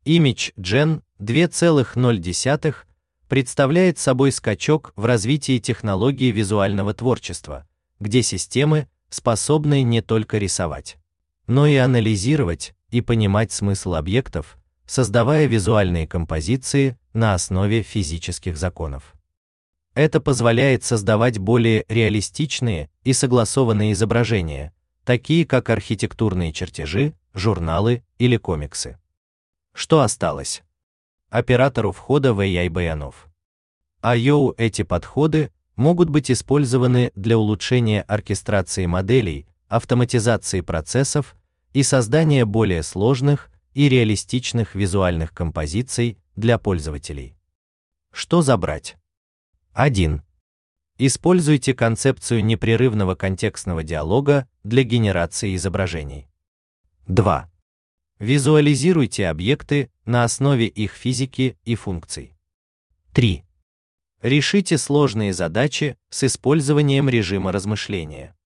ImageGen 2.0 представляет собой скачок в развитии технологии визуального творчества, где системы способны не только рисовать, но и анализировать и понимать смысл объектов, создавая визуальные композиции на основе физических законов. Это позволяет создавать более реалистичные и согласованные изображения, такие как архитектурные чертежи, журналы или комиксы. Что осталось? Оператору входа в AI-баянов. Эти подходы могут быть использованы для улучшения оркестрации моделей, автоматизации процессов и создания более сложных и реалистичных визуальных композиций для пользователей. Что забрать? 1. Используйте концепцию непрерывного контекстного диалога для генерации изображений. 2. Визуализируйте объекты на основе их физики и функций. 3. Решите сложные задачи с использованием режима размышления.